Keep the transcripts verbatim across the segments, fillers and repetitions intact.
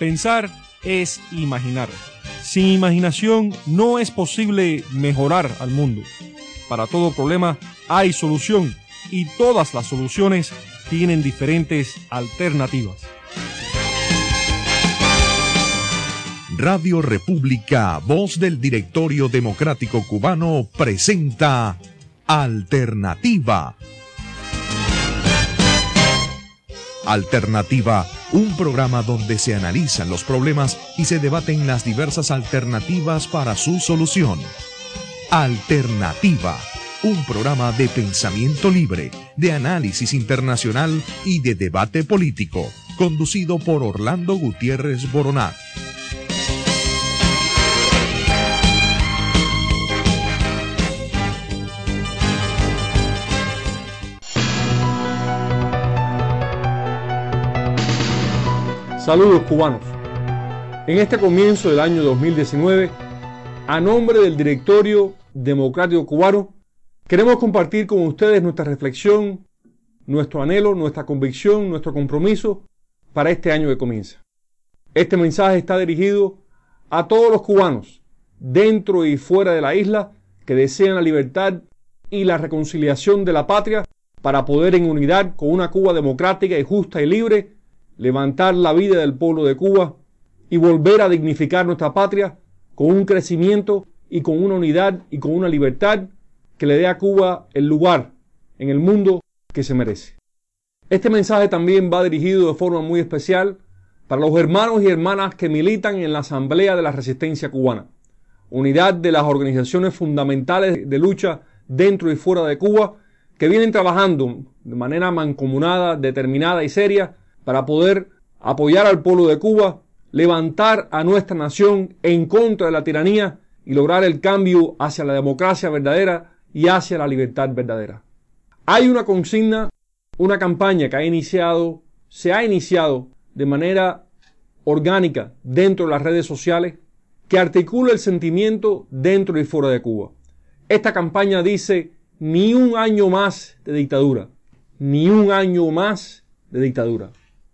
Pensar es imaginar. Sin imaginación no es posible mejorar al mundo. Para todo problema hay solución y todas las soluciones tienen diferentes alternativas. Radio República, voz del Directorio Democrático Cubano, presenta Alternativa. Alternativa, un programa donde se analizan los problemas y se debaten las diversas alternativas para su solución. Alternativa, un programa de pensamiento libre, de análisis internacional y de debate político, conducido por Orlando Gutiérrez Boronat. Saludos cubanos. En este comienzo del año dos mil diecinueve, a nombre del Directorio Democrático Cubano, queremos compartir con ustedes nuestra reflexión, nuestro anhelo, nuestra convicción, nuestro compromiso para este año que comienza. Este mensaje está dirigido a todos los cubanos, dentro y fuera de la isla, que desean la libertad y la reconciliación de la patria para poder en unidad con una Cuba democrática y justa y libre levantar la vida del pueblo de Cuba y volver a dignificar nuestra patria con un crecimiento y con una unidad y con una libertad que le dé a Cuba el lugar en el mundo que se merece. Este mensaje también va dirigido de forma muy especial para los hermanos y hermanas que militan en la Asamblea de la Resistencia Cubana, unidad de las organizaciones fundamentales de lucha dentro y fuera de Cuba, que vienen trabajando de manera mancomunada, determinada y seria para poder apoyar al pueblo de Cuba, levantar a nuestra nación en contra de la tiranía y lograr el cambio hacia la democracia verdadera y hacia la libertad verdadera. Hay una consigna, una campaña que ha iniciado, se ha iniciado de manera orgánica dentro de las redes sociales que articula el sentimiento dentro y fuera de Cuba. Esta campaña dice: ni un año más de dictadura, ni un año más de dictadura.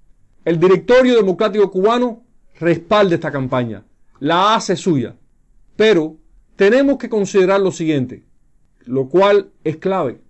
El Directorio Democrático Cubano respalda esta campaña, la hace suya, pero tenemos que considerar lo siguiente, lo cual es clave.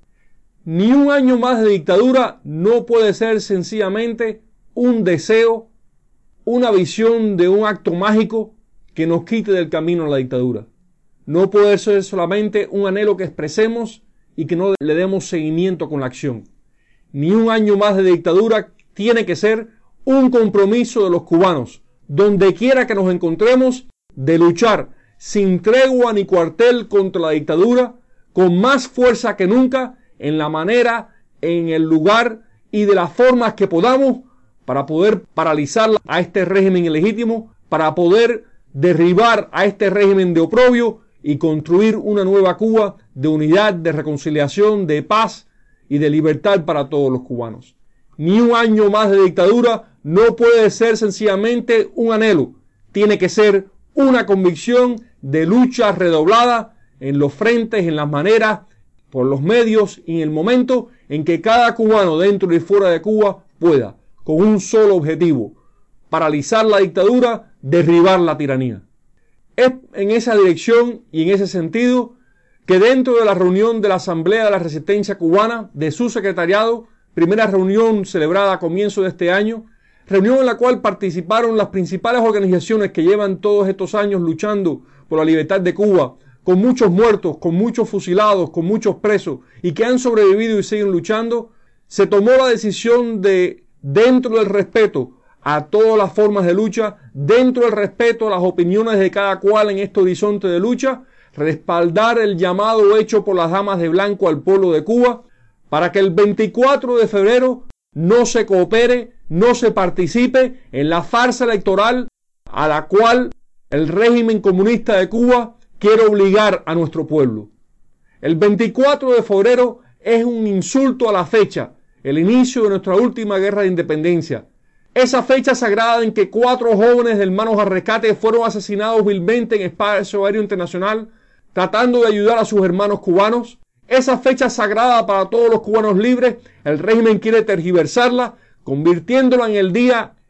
Ni un año más de dictadura no puede ser sencillamente un deseo, una visión de un acto mágico que nos quite del camino a la dictadura. No puede ser solamente un anhelo que expresemos y que no le demos seguimiento con la acción. Ni un año más de dictadura tiene que ser un compromiso de los cubanos, donde quiera que nos encontremos, de luchar sin tregua ni cuartel contra la dictadura, con más fuerza que nunca, en la manera, en el lugar y de las formas que podamos, para poder paralizar a este régimen ilegítimo, para poder derribar a este régimen de oprobio y construir una nueva Cuba de unidad, de reconciliación, de paz y de libertad para todos los cubanos. Ni un año más de dictadura no puede ser sencillamente un anhelo, tiene que ser una convicción de lucha redoblada en los frentes, en las maneras, por los medios y en el momento en que cada cubano dentro y fuera de Cuba pueda, con un solo objetivo, paralizar la dictadura, derribar la tiranía. Es en esa dirección y en ese sentido que dentro de la reunión de la Asamblea de la Resistencia Cubana, de su secretariado, primera reunión celebrada a comienzo de este año, reunión en la cual participaron las principales organizaciones que llevan todos estos años luchando por la libertad de Cuba, con muchos muertos, con muchos fusilados, con muchos presos, y que han sobrevivido y siguen luchando, se tomó la decisión de, dentro del respeto a todas las formas de lucha, dentro del respeto a las opiniones de cada cual en este horizonte de lucha, respaldar el llamado hecho por las damas de blanco al pueblo de Cuba, para que el veinticuatro de febrero no se coopere, no se participe en la farsa electoral a la cual el régimen comunista de Cuba quiere obligar a nuestro pueblo. El veinticuatro de febrero es un insulto a la fecha, el inicio de nuestra última guerra de independencia. Esa fecha sagrada en que cuatro jóvenes hermanos al rescate fueron asesinados vilmente en espacio aéreo internacional, tratando de ayudar a sus hermanos cubanos. Esa fecha sagrada para todos los cubanos libres, el régimen quiere tergiversarla, convirtiéndola en el día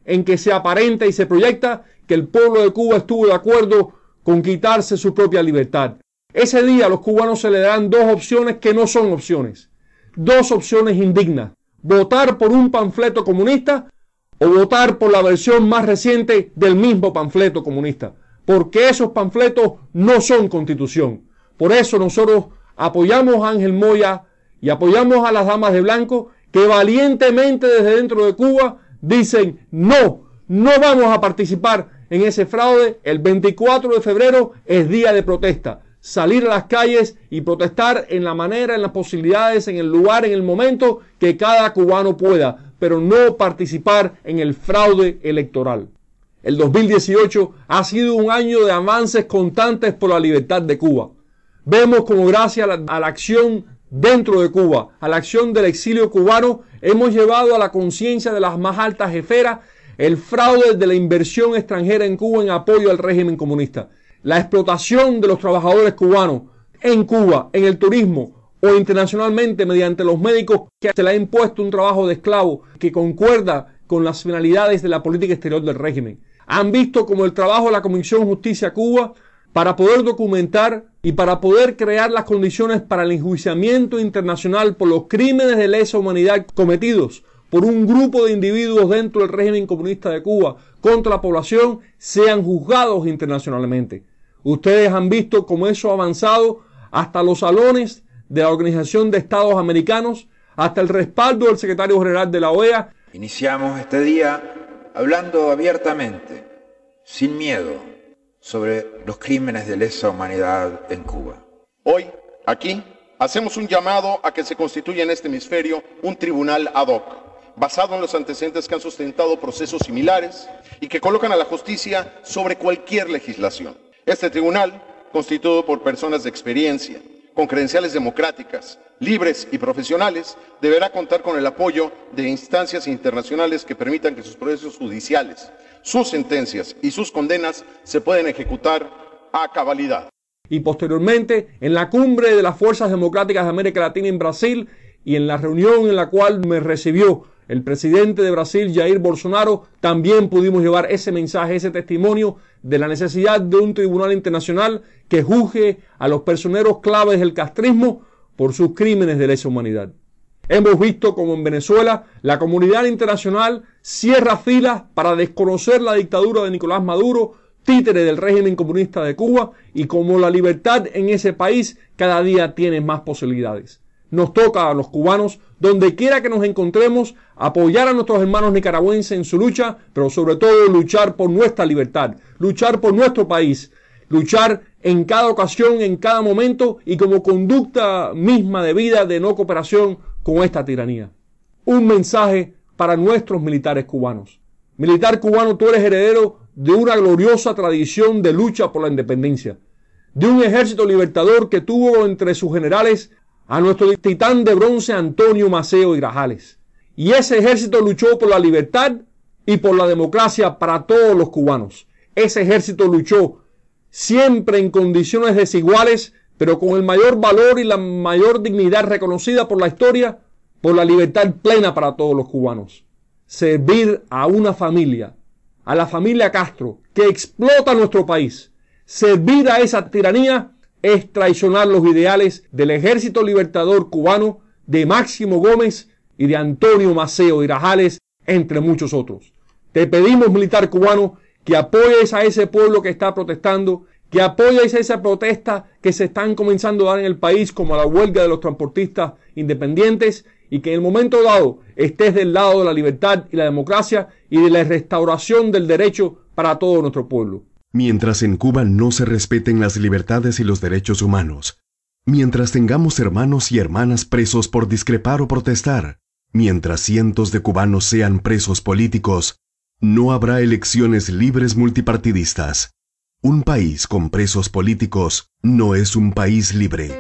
en que se aparenta y se proyecta que el pueblo de Cuba estuvo de acuerdo con quitarse su propia libertad. Ese día a los cubanos se le darán dos opciones que no son opciones, dos opciones indignas: votar por un panfleto comunista o votar por la versión más reciente del mismo panfleto comunista, porque esos panfletos no son constitución. Por eso nosotros apoyamos a Ángel Moya y apoyamos a las damas de blanco, que valientemente desde dentro de Cuba dicen no, no vamos a participar en ese fraude. El veinticuatro de febrero es día de protesta. Salir a las calles y protestar en la manera, en las posibilidades, en el lugar, en el momento que cada cubano pueda, pero no participar en el fraude electoral. El dos mil dieciocho ha sido un año de avances constantes por la libertad de Cuba. Vemos como gracias a la, a la acción dentro de Cuba, a la acción del exilio cubano, hemos llevado a la conciencia de las más altas esferas el fraude de la inversión extranjera en Cuba en apoyo al régimen comunista. La explotación de los trabajadores cubanos en Cuba, en el turismo o internacionalmente mediante los médicos, que se le ha impuesto un trabajo de esclavo que concuerda con las finalidades de la política exterior del régimen. Han visto como el trabajo de la Comisión Justicia Cuba para poder documentar y para poder crear las condiciones para el enjuiciamiento internacional por los crímenes de lesa humanidad cometidos por un grupo de individuos dentro del régimen comunista de Cuba contra la población sean juzgados internacionalmente. Ustedes han visto cómo eso ha avanzado hasta los salones de la Organización de Estados Americanos, hasta el respaldo del secretario general de la O E A. Iniciamos este día hablando abiertamente, sin miedo, sobre los crímenes de lesa humanidad en Cuba. Hoy, aquí, hacemos un llamado a que se constituya en este hemisferio un tribunal ad hoc, basado en los antecedentes que han sustentado procesos similares y que colocan a la justicia sobre cualquier legislación. Este tribunal, constituido por personas de experiencia, con credenciales democráticas, libres y profesionales, deberá contar con el apoyo de instancias internacionales que permitan que sus procesos judiciales, sus sentencias y sus condenas se pueden ejecutar a cabalidad. Y posteriormente, en la cumbre de las Fuerzas Democráticas de América Latina en Brasil y en la reunión en la cual me recibió el presidente de Brasil, Jair Bolsonaro, también pudimos llevar ese mensaje, ese testimonio de la necesidad de un tribunal internacional que juzgue a los personeros claves del castrismo por sus crímenes de lesa humanidad. Hemos visto como en Venezuela la comunidad internacional cierra filas para desconocer la dictadura de Nicolás Maduro, títere del régimen comunista de Cuba, y como la libertad en ese país cada día tiene más posibilidades. Nos toca a los cubanos, donde quiera que nos encontremos, apoyar a nuestros hermanos nicaragüenses en su lucha, pero sobre todo luchar por nuestra libertad, luchar por nuestro país, luchar en cada ocasión, en cada momento y como conducta misma de vida de no cooperación con esta tiranía. Un mensaje para nuestros militares cubanos. Militar cubano, tú eres heredero de una gloriosa tradición de lucha por la independencia, de un ejército libertador que tuvo entre sus generales a nuestro titán de bronce Antonio Maceo y Grajales. Y ese ejército luchó por la libertad y por la democracia para todos los cubanos. Ese ejército luchó siempre en condiciones desiguales, pero con el mayor valor y la mayor dignidad reconocida por la historia, por la libertad plena para todos los cubanos. Servir a una familia, a la familia Castro, que explota nuestro país, servir a esa tiranía es traicionar los ideales del Ejército Libertador Cubano, de Máximo Gómez y de Antonio Maceo y Grajales, entre muchos otros. Te pedimos, militar cubano, que apoyes a ese pueblo que está protestando, que apoyes a esa protesta que se están comenzando a dar en el país, como la huelga de los transportistas independientes, y que en el momento dado estés del lado de la libertad y la democracia y de la restauración del derecho para todo nuestro pueblo. Mientras en Cuba no se respeten las libertades y los derechos humanos, mientras tengamos hermanos y hermanas presos por discrepar o protestar, mientras cientos de cubanos sean presos políticos, no habrá elecciones libres multipartidistas. Un país con presos políticos no es un país libre.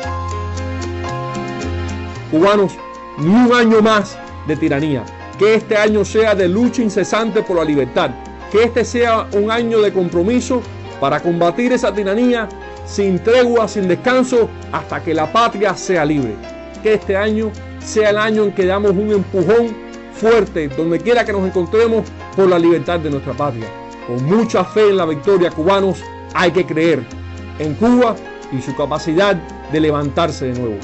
Cubanos, ni un año más de tiranía. Que este año sea de lucha incesante por la libertad. Que este sea un año de compromiso para combatir esa tiranía sin tregua, sin descanso, hasta que la patria sea libre. Que este año sea el año en que damos un empujón fuerte donde quiera que nos encontremos por la libertad de nuestra patria. Con mucha fe en la victoria, cubanos, hay que creer en Cuba y su capacidad de levantarse de nuevo.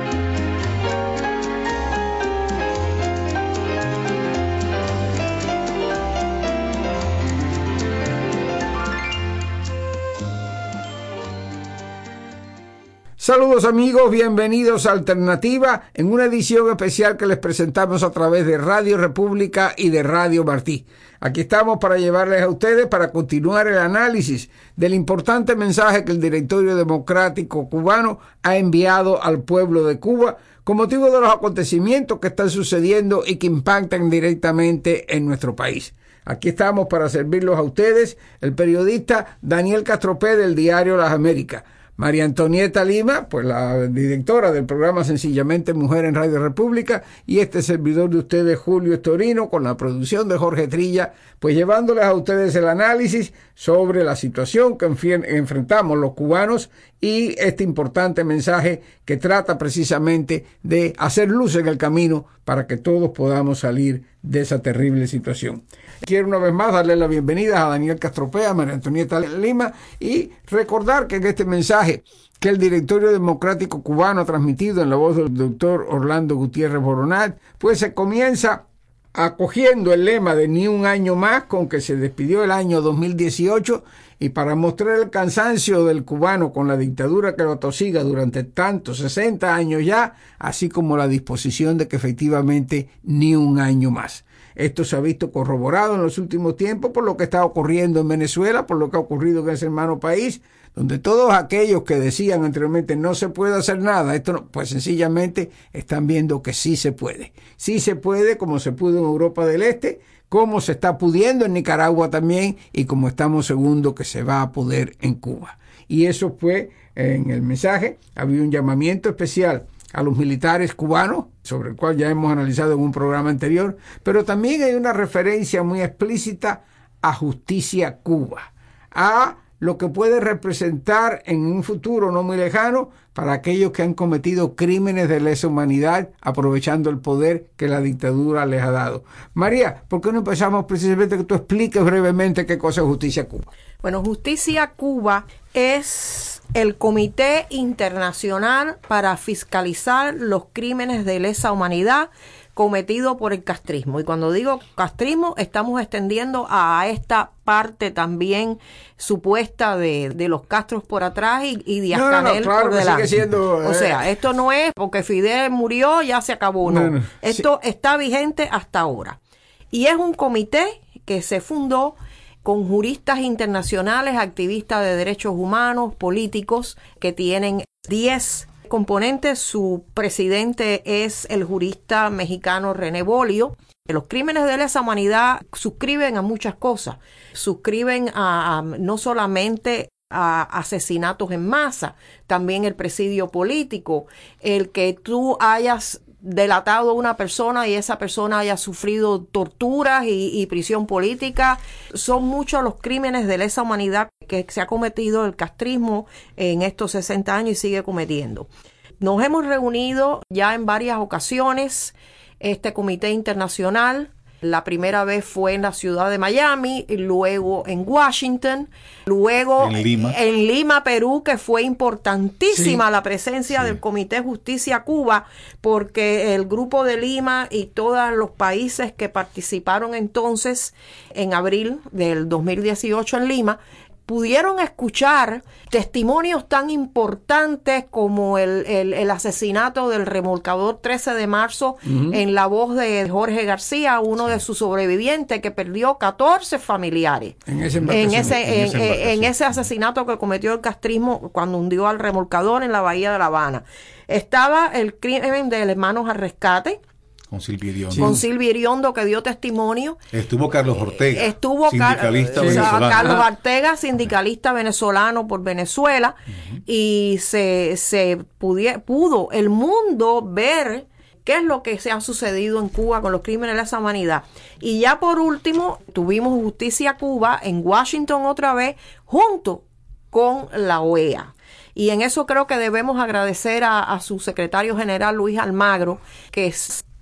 Saludos amigos, bienvenidos a Alternativa en una edición especial que les presentamos a través de Radio República y de Radio Martí. Aquí estamos para llevarles a ustedes para continuar el análisis del importante mensaje que el Directorio Democrático Cubano ha enviado al pueblo de Cuba con motivo de los acontecimientos que están sucediendo y que impactan directamente en nuestro país. Aquí estamos para servirlos a ustedes, el periodista Daniel Castropé del diario Las Américas, María Antonieta Lima, pues la directora del programa Sencillamente Mujer en Radio República, y este servidor de ustedes, Julio Estorino, con la producción de Jorge Trilla, pues llevándoles a ustedes el análisis sobre la situación que enfrentamos los cubanos y este importante mensaje que trata precisamente de hacer luz en el camino para que todos podamos salir de esa terrible situación. Quiero una vez más darle la bienvenida a Daniel Castropé, a María Antonieta Lima, y recordar que en este mensaje que el Directorio Democrático Cubano ha transmitido en la voz del doctor Orlando Gutiérrez Boronat, pues se comienza acogiendo el lema de ni un año más con que se despidió el año dos mil dieciocho, y para mostrar el cansancio del cubano con la dictadura que lo atosiga durante tantos sesenta años ya, así como la disposición de que efectivamente ni un año más. Esto se ha visto corroborado en los últimos tiempos por lo que está ocurriendo en Venezuela, por lo que ha ocurrido en ese hermano país, donde todos aquellos que decían anteriormente no se puede hacer nada, esto no, pues sencillamente están viendo que sí se puede. Sí se puede, como se pudo en Europa del Este, como se está pudiendo en Nicaragua también, y como estamos seguros que se va a poder en Cuba. Y eso fue en el mensaje, había un llamamiento especial a los militares cubanos, sobre el cual ya hemos analizado en un programa anterior, pero también hay una referencia muy explícita a Justicia Cuba, a lo que puede representar en un futuro no muy lejano para aquellos que han cometido crímenes de lesa humanidad aprovechando el poder que la dictadura les ha dado. María, ¿por qué no empezamos precisamente que tú expliques brevemente qué cosa es Justicia Cuba? Bueno, Justicia Cuba es el Comité Internacional para fiscalizar los crímenes de lesa humanidad cometido por el castrismo. Y cuando digo castrismo, estamos extendiendo a esta parte también supuesta de, de los Castros por atrás y, y Díaz-Canel no, no, no, claro por delante. Sigue siendo, eh... O sea, esto no es porque Fidel murió, ya se acabó, no. no, no esto sí. Está vigente hasta ahora. Y es un comité que se fundó con juristas internacionales, activistas de derechos humanos, políticos, que tienen diez componentes. Su presidente es el jurista mexicano René Bolio. Los crímenes de lesa humanidad suscriben a muchas cosas. Suscriben a, a no solamente a asesinatos en masa, también el presidio político, el que tú hayas delatado a una persona y esa persona haya sufrido torturas y, y prisión política. Son muchos los crímenes de lesa humanidad que se ha cometido el castrismo en estos sesenta años y sigue cometiendo. Nos hemos reunido ya en varias ocasiones, este comité internacional. La primera vez fue en la ciudad de Miami, luego en Washington, luego en Lima, en Lima Perú, que fue importantísima sí, la presencia sí. del Comité Justicia Cuba, porque el Grupo de Lima y todos los países que participaron entonces en abril del dos mil dieciocho en Lima, pudieron escuchar testimonios tan importantes como el, el, el asesinato del remolcador trece de marzo uh-huh. en la voz de Jorge García, uno sí. de sus sobrevivientes que perdió catorce familiares en ese, en ese, en, en, en ese asesinato que cometió el castrismo cuando hundió al remolcador en la bahía de La Habana. Estaba el crimen de Hermanos al Rescate, con Silvia Iriondo. Sí. Con Silvia Iriondo, que dio testimonio. Estuvo Carlos Ortega, Estuvo sindicalista Car- venezolano. Carlos Ortega, sindicalista venezolano por Venezuela, uh-huh. y se, se pudie, pudo el mundo ver qué es lo que se ha sucedido en Cuba con los crímenes de lesa humanidad. Y ya por último, tuvimos Justicia Cuba en Washington otra vez, junto con la O E A. Y en eso creo que debemos agradecer a, a su secretario general Luis Almagro, que es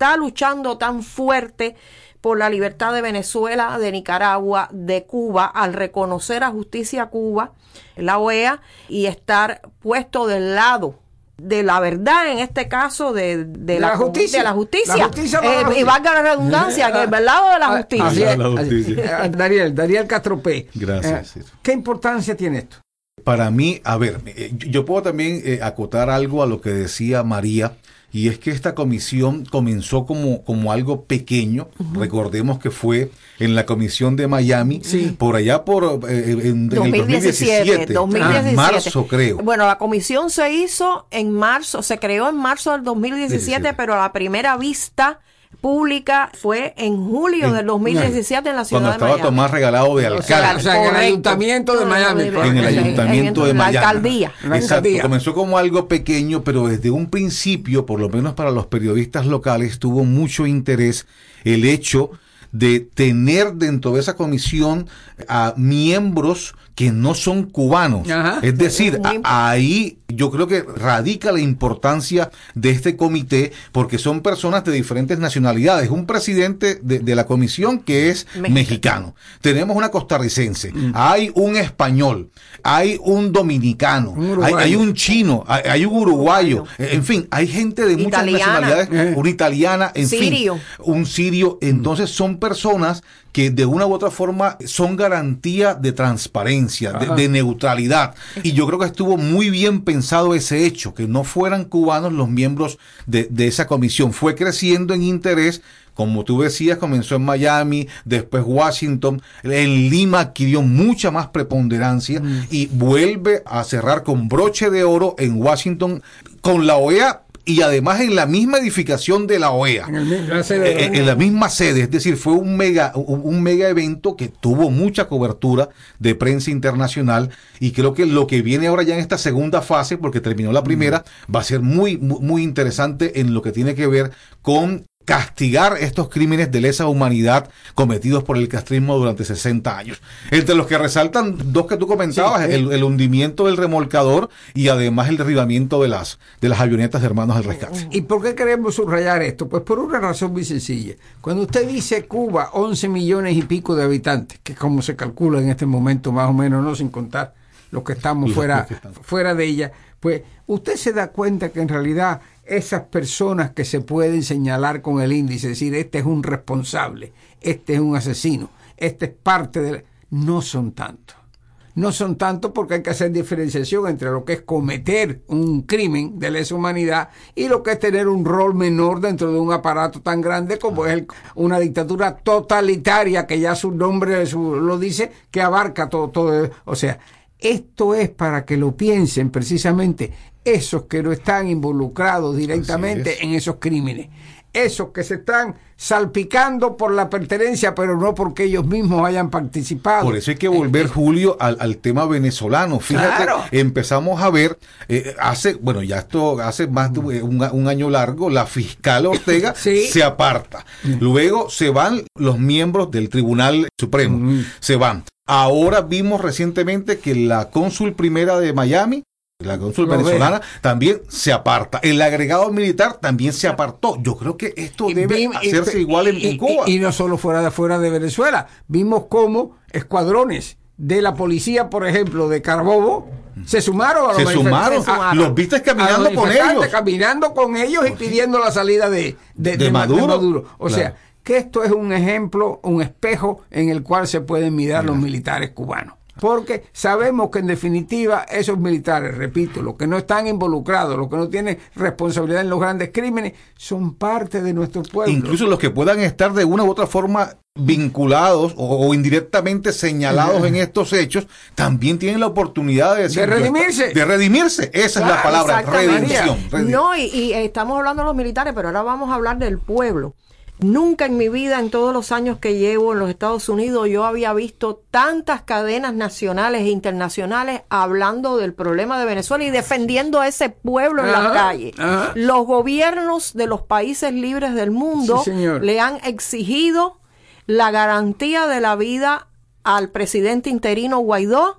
está luchando tan fuerte por la libertad de Venezuela, de Nicaragua, de Cuba, al reconocer a justicia a Cuba, la O E A, y estar puesto del lado de la verdad, en este caso de, de, de la, la justicia, de la justicia, la justicia eh, la justicia. y valga la redundancia, que es del lado de la justicia. Así es, La justicia. así es. Dariel, Dariel Castro P. Gracias. Eh, ¿Qué importancia tiene esto? Para mí, a ver, eh, yo puedo también eh, acotar algo a lo que decía María, y es que esta comisión comenzó como, como algo pequeño. Uh-huh. Recordemos que fue en la comisión de Miami, sí. por allá por eh, en, dos mil diecisiete, en el dos mil diecisiete, en marzo creo. Bueno, la comisión se hizo en marzo, se creó en marzo del dos mil diecisiete, diecisiete. Pero la primera vista pública fue en julio en, del dos mil diecisiete en la ciudad de Miami. Cuando estaba Tomás Regalado de alcalde. O sea, en el ayuntamiento de Miami. En el ayuntamiento de Miami. La alcaldía. Exacto. Comenzó como algo pequeño, pero desde un principio, por lo menos para los periodistas locales, tuvo mucho interés el hecho de tener dentro de esa comisión a miembros que no son cubanos. Ajá. Es decir, a, ahí yo creo que radica la importancia de este comité, porque son personas de diferentes nacionalidades. Un presidente de, de la comisión que es México. mexicano. Tenemos una costarricense. Mm. Hay un español. Hay un dominicano. Un hay, hay un chino. Hay, hay un uruguayo. En fin, hay gente de muchas Italiana. nacionalidades. Eh. Una italiana, en sirio. fin. Un sirio. Entonces son personas que de una u otra forma son garantía de transparencia, de, de neutralidad. Y yo creo que estuvo muy bien pensado ese hecho, que no fueran cubanos los miembros de, de esa comisión. Fue creciendo en interés. Como tú decías, comenzó en Miami, después Washington, en Lima adquirió mucha más preponderancia mm. y vuelve a cerrar con broche de oro en Washington con la O E A. Y además en la misma edificación de la O E A, en, la sede, en, en la misma sede, es decir, fue un mega, un, un mega evento que tuvo mucha cobertura de prensa internacional, y creo que lo que viene ahora ya en esta segunda fase, porque terminó la primera, mm. va a ser muy, muy, muy interesante en lo que tiene que ver con castigar estos crímenes de lesa humanidad cometidos por el castrismo durante sesenta años. Entre los que resaltan dos que tú comentabas, sí, el, el hundimiento del remolcador y además el derribamiento de las de las avionetas de Hermanos del Rescate. ¿Y por qué queremos subrayar esto? Pues por una razón muy sencilla. Cuando usted dice Cuba, once millones y pico de habitantes, que es como se calcula en este momento más o menos, no sin contar los que estamos los fuera, que están. fuera de ella, pues usted se da cuenta que en realidad esas personas que se pueden señalar con el índice, es decir, este es un responsable, este es un asesino, este es parte de... no son tantos. No son tantos porque hay que hacer diferenciación entre lo que es cometer un crimen de lesa humanidad y lo que es tener un rol menor dentro de un aparato tan grande como es el, una dictadura totalitaria, que ya su nombre su, lo dice, que abarca todo, todo. O sea, esto es para que lo piensen precisamente esos que no están involucrados directamente en esos crímenes, esos que se están salpicando por la pertenencia, pero no porque ellos mismos hayan participado. Por eso hay que volver, eh, Julio, al, al tema venezolano. Fíjate, claro. empezamos a ver, eh, hace, bueno, ya esto hace más de un, un año largo, la fiscal Ortega sí. se aparta. Mm. Luego se van los miembros del Tribunal Supremo, mm. se van. Ahora vimos recientemente que la cónsul primera de Miami, la cónsul venezolana, también se aparta. El agregado militar también se apartó. Yo creo que esto y debe vimos, hacerse y, igual en, y, en Cuba. Y, y no solo fuera de fuera de Venezuela. Vimos cómo escuadrones de la policía, por ejemplo, de Carabobo, se sumaron a los se sumaron. A, los viste caminando los con ellos. Caminando con ellos y pidiendo la salida de, de, de, de Maduro. De Maduro. O claro. sea, que esto es un ejemplo, un espejo en el cual se pueden mirar Mira. los militares cubanos. Porque sabemos que en definitiva esos militares, repito, los que no están involucrados, los que no tienen responsabilidad en los grandes crímenes, son parte de nuestro pueblo. Incluso los que puedan estar de una u otra forma vinculados o, o indirectamente señalados uh-huh. en estos hechos, también tienen la oportunidad de, decir, de redimirse. De redimirse, esa claro, es la palabra, redención. redención. No, y, y estamos hablando de los militares, pero ahora vamos a hablar del pueblo. Nunca en mi vida, en todos los años que llevo en los Estados Unidos, yo había visto tantas cadenas nacionales e internacionales hablando del problema de Venezuela y defendiendo a ese pueblo en ajá, la calle. Ajá. Los gobiernos de los países libres del mundo sí, le han exigido la garantía de la vida al presidente interino Guaidó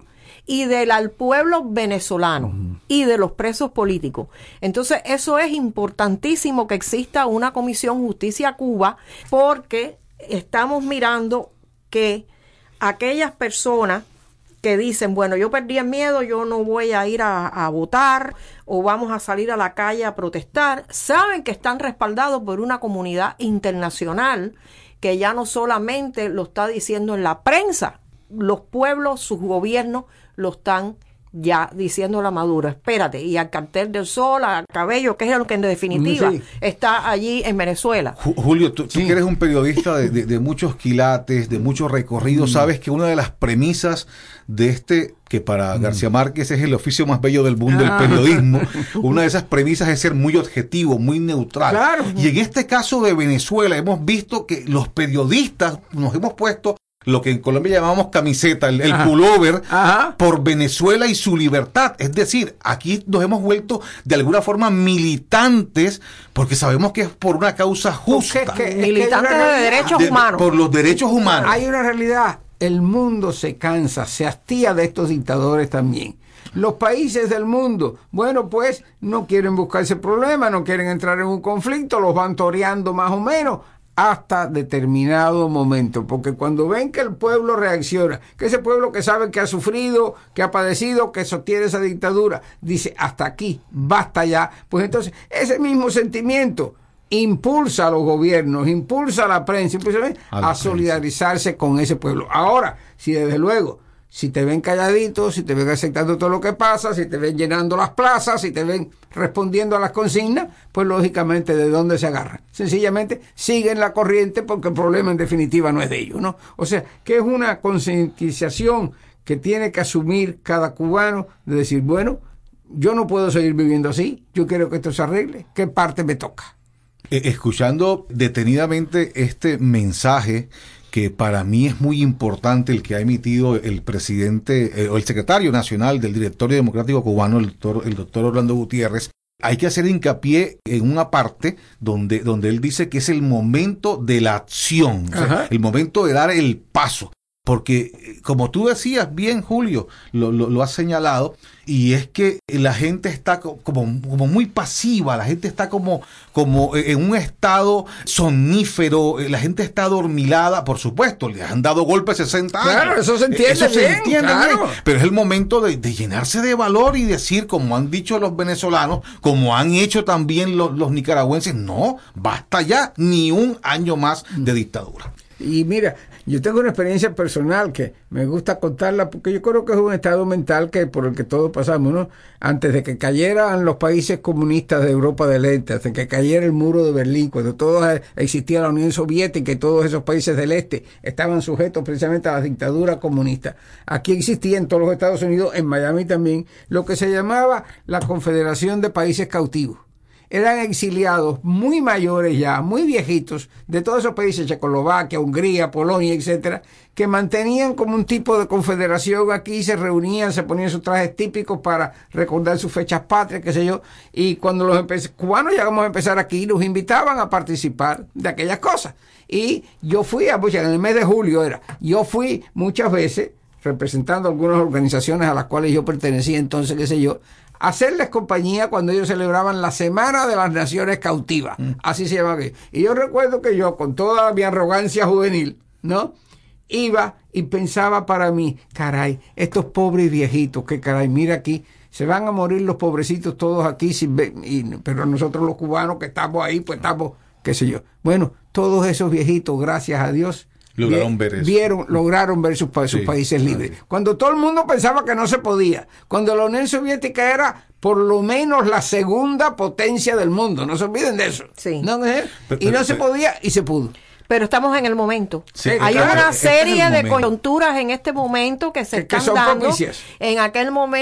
y del al pueblo venezolano uh-huh. y de los presos políticos. Entonces, eso es importantísimo que exista una Comisión Justicia Cuba, porque estamos mirando que aquellas personas que dicen, bueno, yo perdí el miedo, yo no voy a ir a, a votar o vamos a salir a la calle a protestar, saben que están respaldados por una comunidad internacional que ya no solamente lo está diciendo en la prensa, los pueblos, sus gobiernos lo están ya diciendo a la Maduro, espérate, y al Cartel del Sol, a Cabello, que es lo que en definitiva sí. está allí en Venezuela. Julio, tú, tú sí. que eres un periodista de, de, de muchos quilates, de muchos recorridos, mm. sabes que una de las premisas de este, que para mm. García Márquez es el oficio más bello del mundo, ah. el periodismo, una de esas premisas es ser muy objetivo, muy neutral. Claro. Y en este caso de Venezuela hemos visto que los periodistas nos hemos puesto lo que en Colombia llamamos camiseta, el, el pullover, Ajá. por Venezuela y su libertad. Es decir, aquí nos hemos vuelto de alguna forma militantes, porque sabemos que es por una causa justa. Es que, es militantes es de derechos de, humanos. Por los derechos humanos. Hay una realidad. El mundo se cansa, se hastía de estos dictadores también. Los países del mundo, bueno, pues no quieren buscarse problemas, no quieren entrar en un conflicto, los van toreando más o menos hasta determinado momento, porque cuando ven que el pueblo reacciona, que ese pueblo que sabe que ha sufrido, que ha padecido, que sostiene esa dictadura, dice hasta aquí, basta ya, pues entonces ese mismo sentimiento impulsa a los gobiernos, impulsa a la prensa, impulsa a, la a solidarizarse prensa. Con ese pueblo. Ahora, si desde luego, si te ven calladito, si te ven aceptando todo lo que pasa, si te ven llenando las plazas, si te ven respondiendo a las consignas, pues lógicamente ¿de dónde se agarran? Sencillamente siguen la corriente, porque el problema en definitiva no es de ellos, ¿no? O sea, que es una concientización que tiene que asumir cada cubano de decir, bueno, yo no puedo seguir viviendo así, yo quiero que esto se arregle, ¿qué parte me toca? Escuchando detenidamente este mensaje, que para mí es muy importante, el que ha emitido el presidente eh, o el secretario nacional del Directorio Democrático Cubano, el doctor, el doctor Orlando Gutiérrez, hay que hacer hincapié en una parte donde, donde él dice que es el momento de la acción, o sea, el momento de dar el paso. Porque, como tú decías bien, Julio, lo, lo, lo has señalado, y es que la gente está como, como muy pasiva, la gente está como, como en un estado somnífero, la gente está adormilada, por supuesto, le han dado golpes sesenta años. Claro, eso se entiende eso bien, se entiende claro. bien, pero es el momento de, de llenarse de valor y decir, como han dicho los venezolanos, como han hecho también los, los nicaragüenses, no, basta ya, ni un año más de dictadura. Y mira, yo tengo una experiencia personal que me gusta contarla, porque yo creo que es un estado mental que por el que todos pasamos, ¿no? Antes de que cayeran los países comunistas de Europa del Este, antes de que cayera el muro de Berlín, cuando todo existía la Unión Soviética y todos esos países del Este estaban sujetos precisamente a la dictadura comunista. Aquí existía en todos los Estados Unidos, en Miami también, lo que se llamaba la Confederación de Países Cautivos. Eran exiliados muy mayores ya, muy viejitos, de todos esos países, Checoslovaquia, Hungría, Polonia, etcétera, que mantenían como un tipo de confederación aquí, se reunían, se ponían sus trajes típicos para recordar sus fechas patrias, qué sé yo, y cuando los empe- cubanos llegamos a empezar aquí, nos invitaban a participar de aquellas cosas. Y yo fui, a, en el mes de julio era, yo fui muchas veces, representando algunas organizaciones a las cuales yo pertenecía entonces, qué sé yo, hacerles compañía cuando ellos celebraban la Semana de las Naciones Cautivas, mm. así se llama aquí. Y yo recuerdo que yo, con toda mi arrogancia juvenil, ¿no?, iba y pensaba para mí, caray, estos pobres viejitos, que caray, mira aquí, se van a morir los pobrecitos todos aquí, sin ver, y, pero nosotros los cubanos que estamos ahí, pues estamos, qué sé yo. Bueno, todos esos viejitos, gracias a Dios, Lograron ver eso. Vieron, lograron ver sus, sus sí, países libres. Sí. Cuando todo el mundo pensaba que no se podía. Cuando la Unión Soviética era por lo menos la segunda potencia del mundo. No se olviden de eso. Sí. ¿No? Y no se podía y se pudo. Pero estamos en el momento. Sí, Hay claro, una este serie es de coyunturas en este momento que se que, están que son dando. propicias. En aquel momento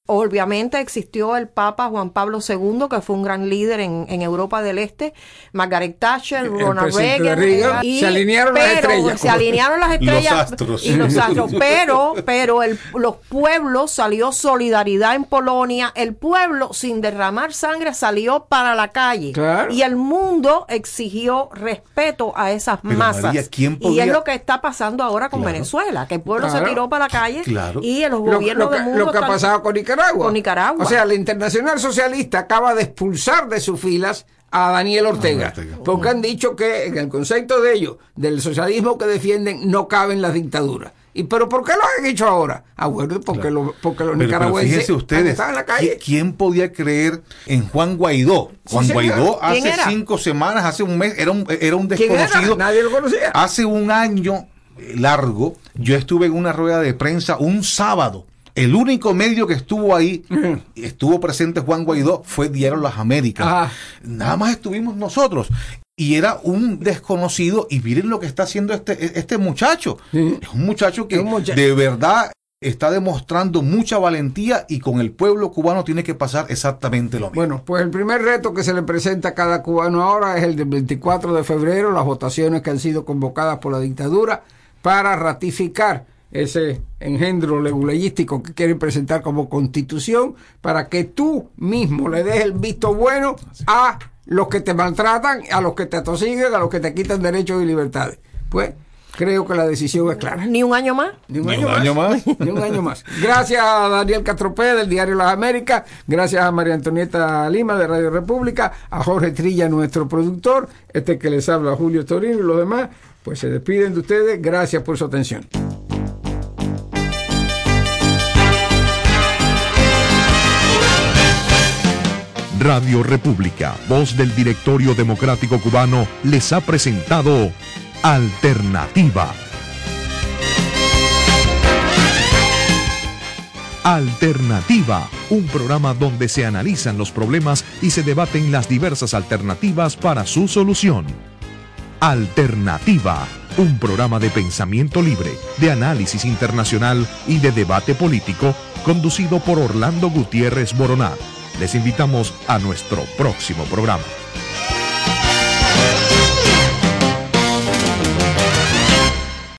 Obviamente existió el Papa Juan Pablo segundo, que fue un gran líder en, en Europa del Este, Margaret Thatcher, el Ronald Reagan, Reagan y, se alinearon pero, las estrellas. Se alinearon las estrellas los astros. y los astros, pero, pero el, los pueblos, salió solidaridad en Polonia, el pueblo sin derramar sangre salió para la calle, claro. Y el mundo exigió respeto a esas pero masas. María, ¿quién podía? Y es lo que está pasando ahora con claro. Venezuela, que el pueblo claro. se tiró para la calle, claro. y los lo, gobiernos lo que, del mundo lo que ha están, pasado con Nicaragua. Con Nicaragua. O sea, la Internacional Socialista acaba de expulsar de sus filas a Daniel Ortega, Ortega, porque han dicho que en el concepto de ellos, del socialismo que defienden, no caben las dictaduras. ¿Y pero por qué lo han hecho ahora? Ah, bueno, porque, claro. lo, porque los pero, nicaragüenses pero fíjense ustedes, están en la calle. ¿Quién podía creer en Juan Guaidó? Juan sí, Guaidó hace era? cinco semanas, hace un mes, era un, era un ¿Quién desconocido. era? Nadie lo conocía. Hace un año largo, yo estuve en una rueda de prensa un sábado. El único medio que estuvo ahí, uh-huh. estuvo presente Juan Guaidó, fue Diario Las Américas. Ajá. Nada más estuvimos nosotros. Y era un desconocido, y miren lo que está haciendo este, este muchacho. Sí. Es un muchacho que un muchacho. de verdad está demostrando mucha valentía, y con el pueblo cubano tiene que pasar exactamente lo mismo. Bueno, pues el primer reto que se le presenta a cada cubano ahora es el del veinticuatro de febrero, las votaciones que han sido convocadas por la dictadura para ratificar ese engendro leguleyístico que quieren presentar como constitución, para que tú mismo le des el visto bueno a los que te maltratan, a los que te atosiguen, a los que te quitan derechos y libertades. Pues creo que la decisión es clara. ¿Ni un año más? Ni un, Ni año, un más. año más. Ni un año más. Gracias a Daniel Castropé del Diario Las Américas, gracias a María Antonieta Lima de Radio República, a Jorge Trilla, nuestro productor, este que les habla, Julio Torino, y los demás, pues se despiden de ustedes. Gracias por su atención. Radio República, voz del Directorio Democrático Cubano, les ha presentado Alternativa. Alternativa, un programa donde se analizan los problemas y se debaten las diversas alternativas para su solución. Alternativa, un programa de pensamiento libre, de análisis internacional y de debate político, conducido por Orlando Gutiérrez Boronat. Les invitamos a nuestro próximo programa.